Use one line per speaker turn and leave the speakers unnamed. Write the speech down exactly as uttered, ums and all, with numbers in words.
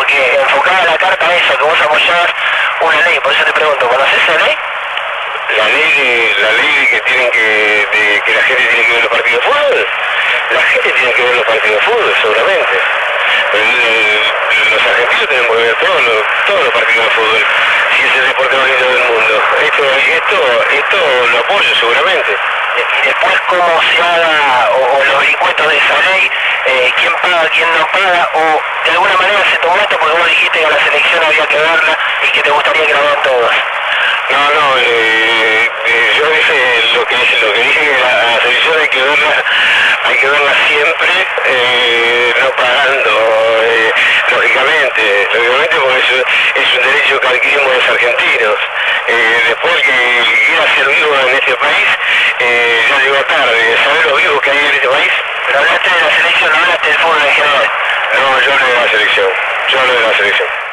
porque enfocaba la carta a eso, que vos apoyabas una ley, por eso te pregunto, ¿conocés esa ley?
La ley de, la ley de que tienen que, de que la gente tiene que ver los partidos de fútbol, la gente tiene que ver los partidos de fútbol, seguramente. El, el, los argentinos tenemos que ver todos los, todos los partidos de fútbol, si es el deporte más lindo del mundo. Esto, esto, esto lo apoyo seguramente.
Y después cómo se haga, o, o los vericuetos de esa ley, eh, quién paga, quién no paga, o de alguna manera se tomó esto porque vos dijiste que a la selección había que verla y que te gustaría que la vean todos.
No, no, eh, eh, yo dije lo que, lo que dije, que la, a la selección hay que verla, hay que verla siempre, eh, no pagando, eh, lógicamente, lógicamente porque es, es un derecho que adquirimos los argentinos. Eh, después que quiera ser vivo en este país, eh, ya llegó tarde. ¿Sabés los vivos que hay en este país?
Pero hablaste de la selección, no hablaste del fútbol en general.
No, yo hablo de la selección, yo hablo de la selección.